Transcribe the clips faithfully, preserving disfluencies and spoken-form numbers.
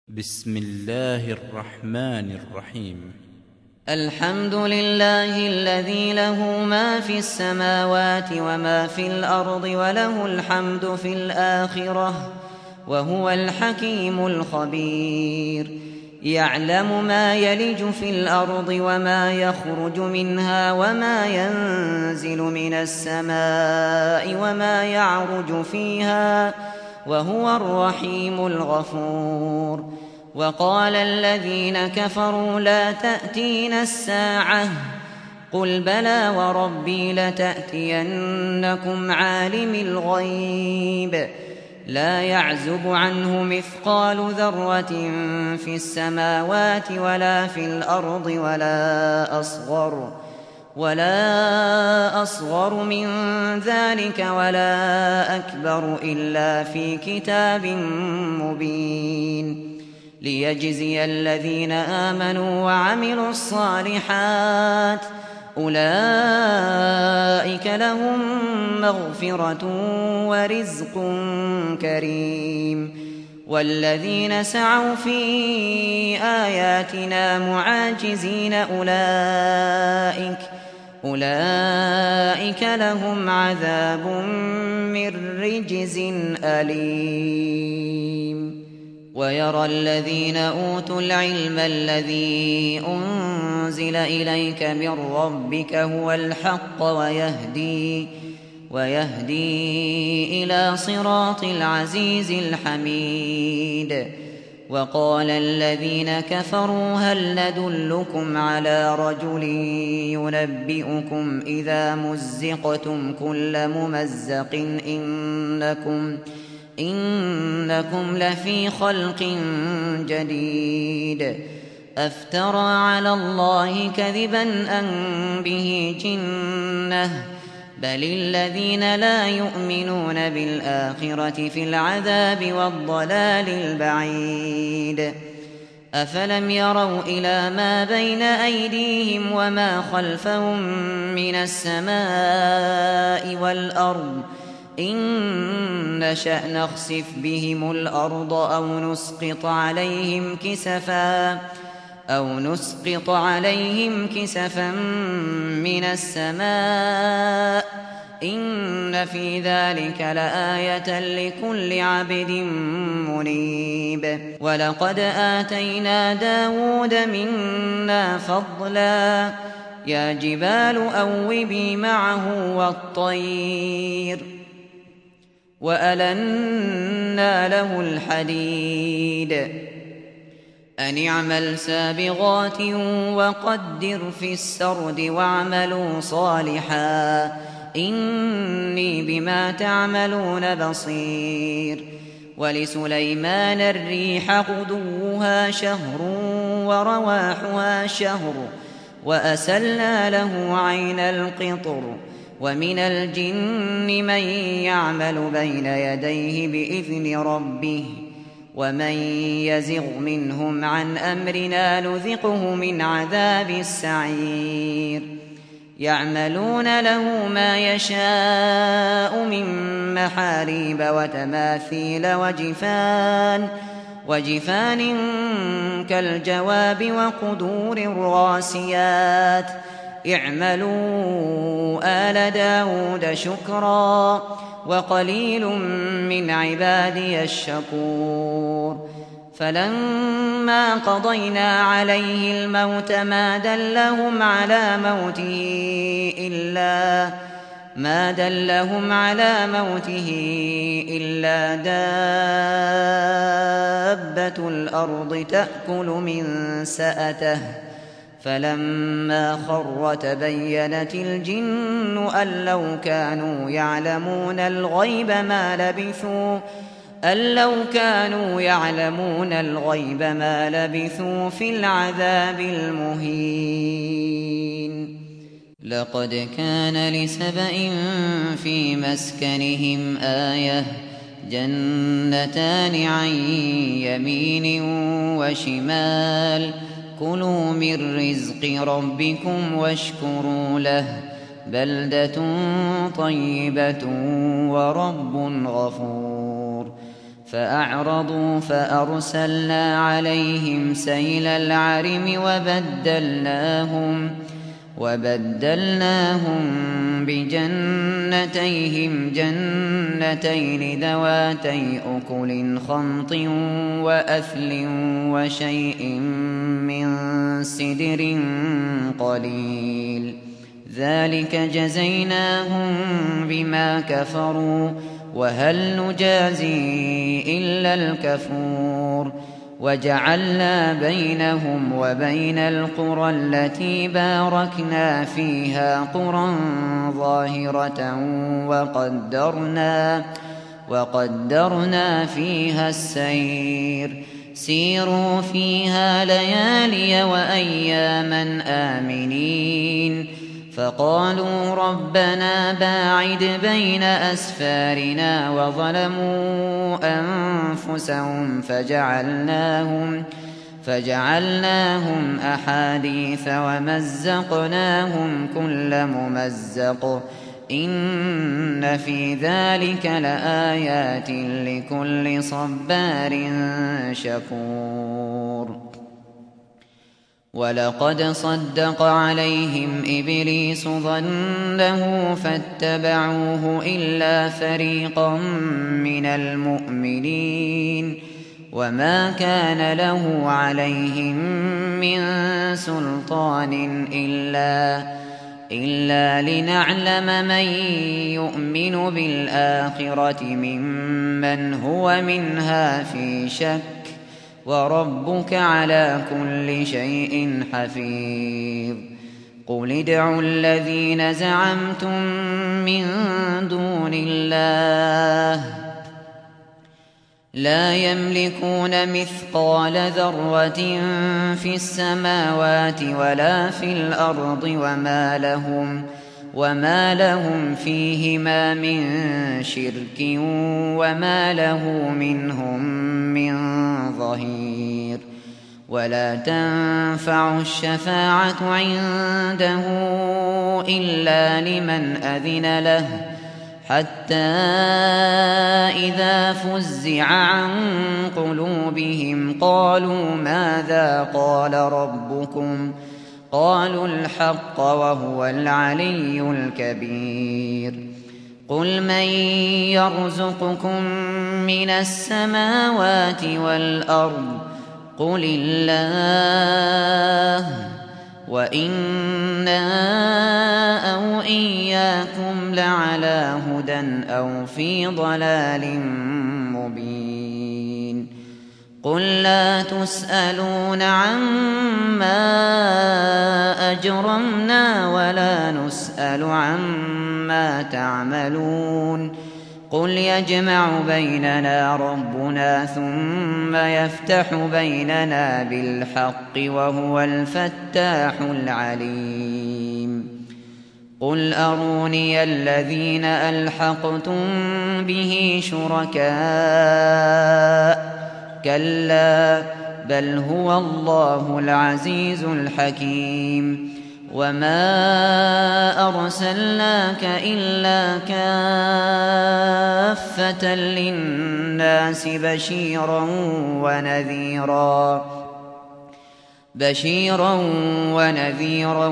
بسم الله الرحمن الرحيم. الحمد لله الذي له ما في السماوات وما في الأرض وله الحمد في الآخرة وهو الحكيم الخبير. يعلم ما يلج في الأرض وما يخرج منها وما ينزل من السماء وما يعرج فيها وهو الرحيم الغفور. وقال الذين كفروا لا تأتينا الساعة قل بلى وربي لتأتينكم عالم الغيب لا يعزب عنه مثقال ذرة في السماوات ولا في الأرض ولا أصغر ولا أصغر من ذلك ولا أكبر إلا في كتاب مبين ليجزي الذين آمنوا وعملوا الصالحات أولئك لهم مغفرة ورزق كريم. والذين سعوا في آياتنا معاجزين أولئك أولئك لهم عذاب من رجز أليم. ويرى الذين أوتوا العلم الذي أنزل إليك من ربك هو الحق ويهدي ويهدي إلى صراط العزيز الحميد. وقال الذين كفروا هل ندلكم على رجل ينبئكم إذا مزقتم كل ممزق إنكم إنكم لفي خلق جديد أفترى على الله كذبا أم به جنة بل الذين لا يؤمنون بالآخرة في العذاب والضلال البعيد. أفلم يروا إلى ما بين أيديهم وما خلفهم من السماء والأرض إن نشأ نخسف بهم الأرض أو نسقط عليهم كسفا أو نسقط عليهم كسفا من السماء إن في ذلك لآية لكل عبد منيب. ولقد آتينا داود منا فضلا يا جبال أوبي معه والطير وألنا له الحديد أن اعمل سابغات وقدر في السرد واعملوا صالحا إني بما تعملون بصير. ولسليمان الريح غدوها شهر ورواحها شهر وأسلنا له عين القطر ومن الجن من يعمل بين يديه بإذن ربه ومن يزغ منهم عن أمرنا نذقه من عذاب السعير. يعملون له ما يشاء من محاريب وتماثيل وجفان وجفان كالجواب وقدور الراسيات اعملوا آل داود شكرا وقليل من عبادي الشكور. فلما قضينا عليه الموت ما دلهم على موته إلا ما دلهم على موته إلا دابة الأرض تأكل من سأته فلما خر تبينت الجن أن لو كانوا يعلمون الغيب ما لبثوا أن لو كانوا يعلمون الغيب ما لبثوا في العذاب المهين. لقد كان لسبإ في مسكنهم آية جنتان عن يمين وشمال كلوا من رزق ربكم واشكروا له بلدة طيبة ورب غفور. فأعرضوا فأرسلنا عليهم سيل العرم وبدلناهم وبدلناهم بجنتيهم جنتين ذواتي أكل خمط وأثل وشيء من سدر قليل ذلك جزيناهم بما كفروا وهل نجازي إلا الكفور وجعلنا بينهم وبين القرى التي باركنا فيها قرى ظاهرة وقدرنا, وقدرنا فيها السير سيروا فيها ليالي وأياما آمنين فقالوا ربنا باعد بين أسفارنا وظلموا أنفسهم فجعلناهم, فجعلناهم أحاديث ومزقناهم كل ممزق إن في ذلك لآيات لكل صبار شكور ولقد صدق عليهم إبليس ظنه فاتبعوه إلا فريقا من المؤمنين وما كان له عليهم من سلطان إلا, إلا لنعلم من يؤمن بالآخرة ممن هو منها في شك وربك على كل شيء حفيظ قل ادعوا الذين زعمتم من دون الله لا يملكون مثقال ذرة في السماوات ولا في الأرض وما لهم وما لهم فيهما من شرك وما له منهم من ظهير ولا تنفع الشفاعة عنده إلا لمن أذن له حتى إذا فزع عن قلوبهم قالوا ماذا قال ربكم قالوا الحق وهو العلي الكبير قل من يرزقكم من السماوات والأرض قل الله وإنا أو إياكم لعلى هدى أو في ضلال مبين قل لا تسألون عما أجرمنا ولا نسأل عما تعملون قل يجمع بيننا ربنا ثم يفتح بيننا بالحق وهو الفتاح العليم قل أروني الذين ألحقتم به شركاء كلا بل هو الله العزيز الحكيم وما أرسلناك إلا كافة للناس بشيرا ونذيرا بشيرا ونذيرا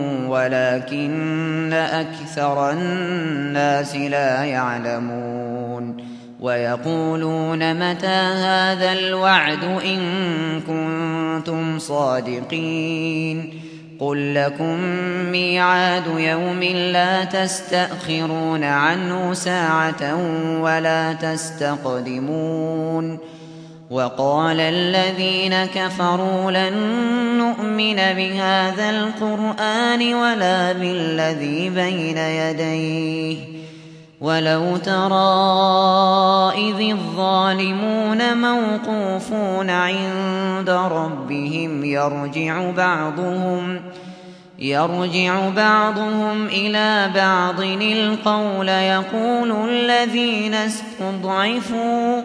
ولكن أكثر الناس لا يعلمون ويقولون متى هذا الوعد إن كنتم صادقين قل لكم ميعاد يوم لا تستأخرون عنه ساعة ولا تستقدمون وقال الذين كفروا لن نؤمن بهذا القرآن ولا بالذي بين يديه ولو ترى إذ الظالمون موقوفون عند ربهم يرجع بعضهم يرجع بعضهم إلى بعض القول يقول الذين استضعفوا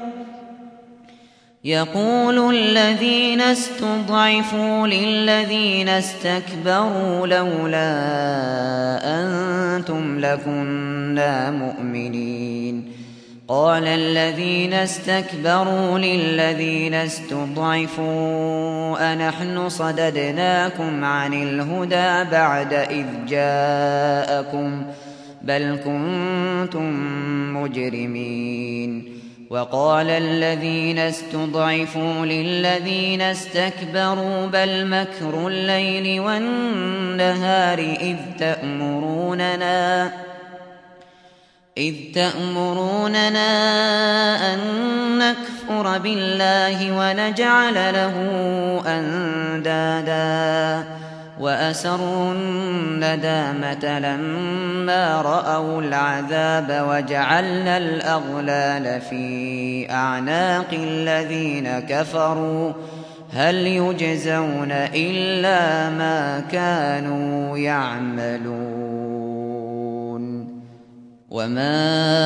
يقول الذين استضعفوا للذين استكبروا لولا أنتم لكنا مؤمنين قال الذين استكبروا للذين استضعفوا أنحن صددناكم عن الهدى بعد إذ جاءكم بل كنتم مجرمين وقال الذين استضعفوا للذين استكبروا بل مكر الليل والنهار إذ تأمروننا إذ تأمروننا أن نكفر بالله ونجعل له أندادا وأسروا الندامة لما رأوا العذاب وجعلنا الأغلال في أعناق الذين كفروا هل يجزون إلا ما كانوا يعملون وما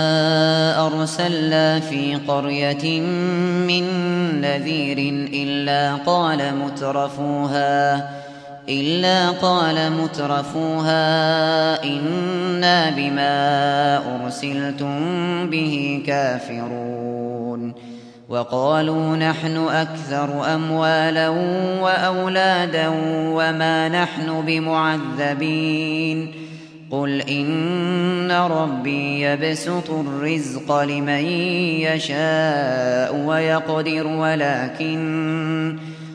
أرسلنا في قرية من نذير إلا قال مترفوها إلا قال مترفوها إنا بما أرسلتم به كافرون وقالوا نحن أكثر أموالا وأولادا وما نحن بمعذبين قل إن ربي يبسط الرزق لمن يشاء ويقدر ولكن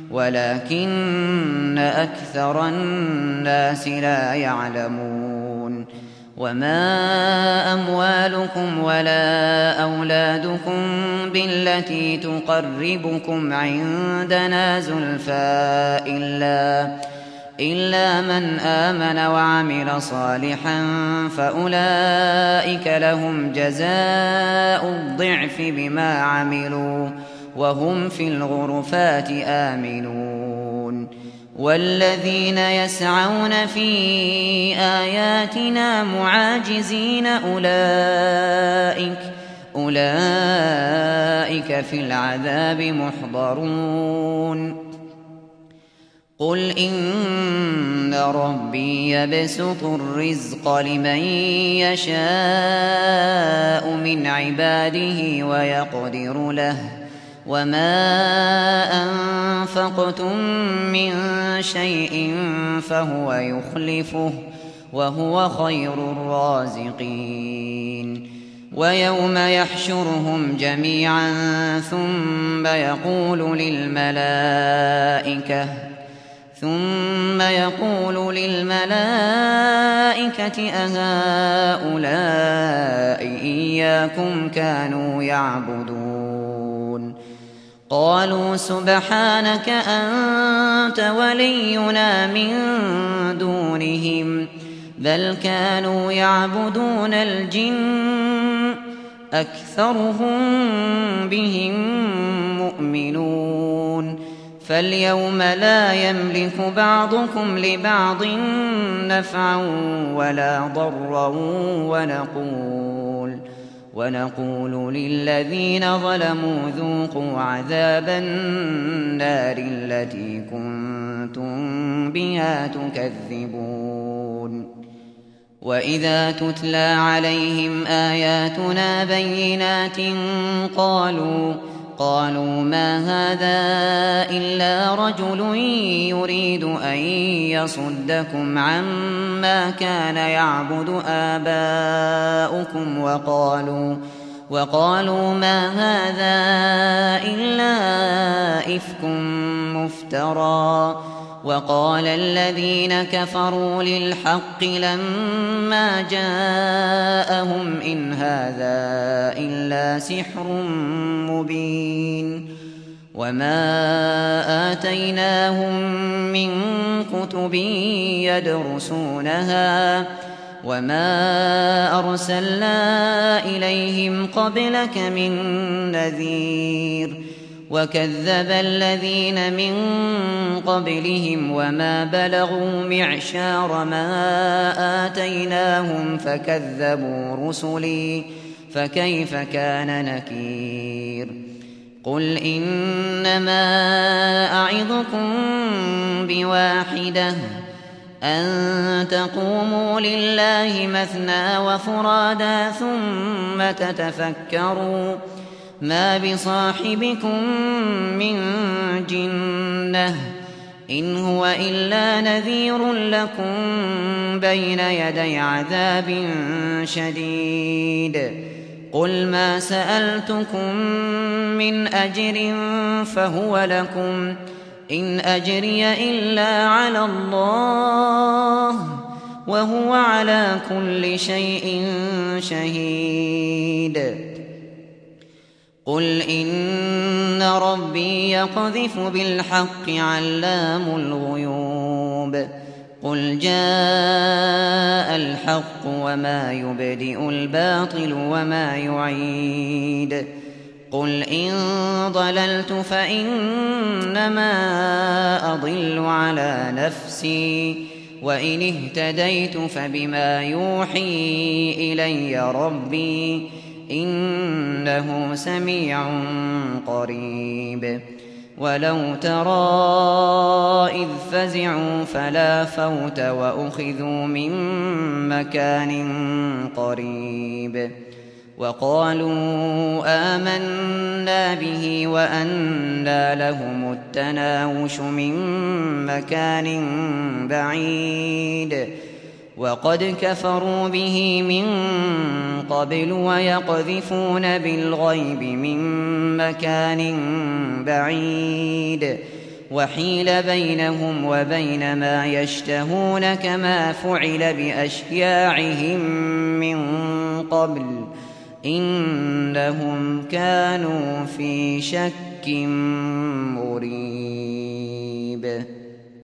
ولكن أكثر الناس لا يعلمون وما أموالكم ولا أولادكم بالتي تقربكم عندنا زلفى إلا إلا من آمن وعمل صالحا فأولئك لهم جزاء الضعف بما عملوا وهم في الغرفات آمنون والذين يسعون في آياتنا معاجزين أولئك أولئك في العذاب محضرون قل إن ربي يبسط الرزق لمن يشاء من عباده ويقدر له وما أنفقتم من شيء فهو يخلفه وهو خير الرازقين ويوم يحشرهم جميعا ثم يقول للملائكة ثم يقول للملائكة أهؤلاء إياكم كانوا يعبدون قالوا سبحانك أنت ولينا من دونهم بل كانوا يعبدون الجن أكثرهم بهم مؤمنون فاليوم لا يملك بعضكم لبعض نفعا ولا ضرا ونقول ونقول للذين ظلموا ذوقوا عذاب النار التي كنتم بها تكذبون وإذا تتلى عليهم آياتنا بينات قالوا قالوا ما هذا إلا رجل يريد أن يصدكم عما كان يعبد آباؤكم وقالوا وقالوا ما هذا إلا إفك مفترى وقال الذين كفروا للحق لما جاءهم إن هذا إلا سحر مبين وما آتيناهم من كتب يدرسونها وما أرسلنا إليهم قبلك من نذير وكذب الذين من قبلهم وما بلغوا معشار ما آتيناهم فكذبوا رسلي فكيف كان نكير قل إنما أعظكم بواحدة أن تقوموا لله مثنى وفرادا ثم تتفكروا ما بصاحبكم من جنة إن هو إلا نذير لكم بين يدي عذاب شديد قل ما سألتكم من أجر فهو لكم إن أجري إلا على الله وهو على كل شيء شهيد قل إن ربي يقذف بالحق علام الغيوب قل جاء الحق وما يبدئ الباطل وما يعيد قل إن ضللت فإنما أضل على نفسي وإن اهتديت فبما يوحي إلي ربي إنه سميع قريب ولو ترى إذ فزعوا فلا فوت وأخذوا من مكان قريب وقالوا آمنا به وأنى لهم التناوش من مكان بعيد وقد كفروا به من قبل ويقذفون بالغيب من مكان بعيد وحيل بينهم وبين ما يشتهون كما فعل بأشياعهم من قبل إنهم كانوا في شك مريب.